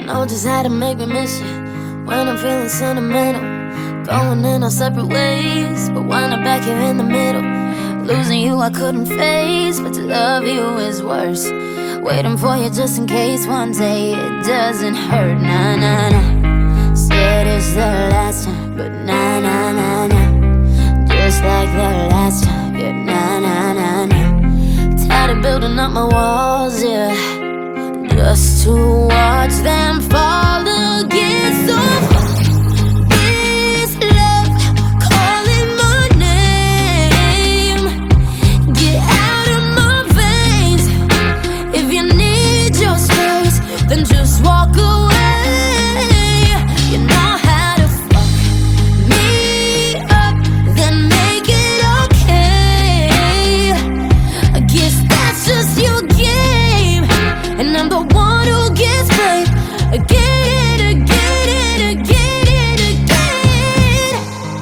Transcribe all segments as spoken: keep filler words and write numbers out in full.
Know just how to make me miss you when I'm feeling sentimental. Going in our separate ways, but wind up back here in the middle. Losing you I couldn't face, but to love you is worse. Waiting for you just in case one day it doesn't hurt. Nah, nah, nah. Said it's the last time, but nah, nah, nah, nah. Just like the last time, yeah, nah, nah, nah, nah. Tired of building up my walls, yeah, just to watch them fall again. So is love calling my name? Get out of my veins. If you need your space, then just walk away. You know how to fuck me up, then make it okay. I guess that's just your game, and I'm the one who gets played again, again, and again, and again.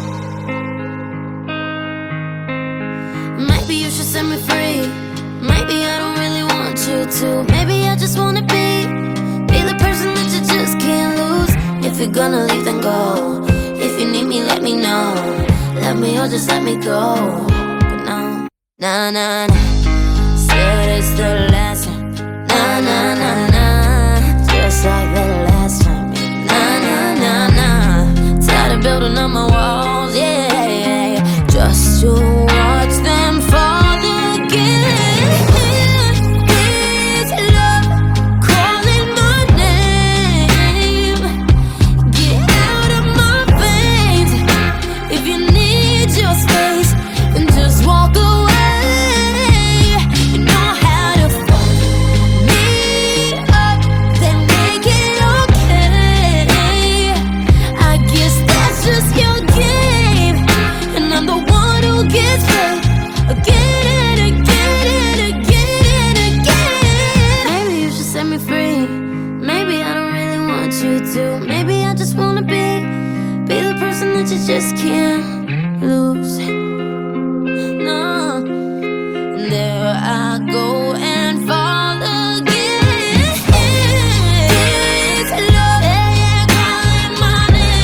Maybe you should set me free. Maybe I don't really want you to. Maybe I just wanna be Be the person that you just can't lose. If you're gonna leave, then go. If you need me, let me know. Let me or just let me go. But no, nah, nah, nah. Said it's the last time. Nah, nah, nah, nah. Just like the last time. Nah, nah, nah, nah. Tired of building up my walls, yeah, yeah. Just to watch them fall again. Is love calling my name? Get out of my veins. If you need your space, then just walk away. You know how to fuck me up, then make it okay. I guess that's just your game, and I'm the one who gets played again, and again, and again, and again. Maybe you should set me free. Maybe I don't really want you to. Maybe I just wanna be Be the person that you just can't lose. No, there I go and fall again. It's love, yeah, calling my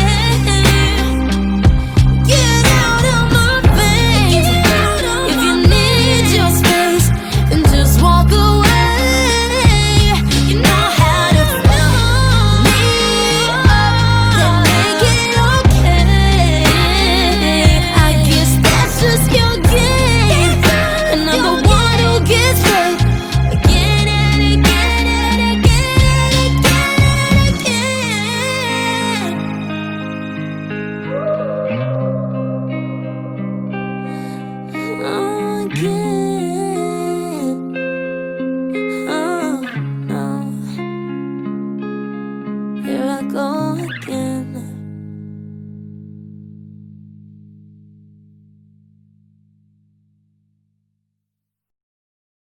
name. Get out of my veins. If you need your space, then just walk away. You know how to fill me up, then make it okay. I guess that's just your game, and I'm the one who gets played again and again and again and again and again. Oh, again. Oh, no. Here I go again.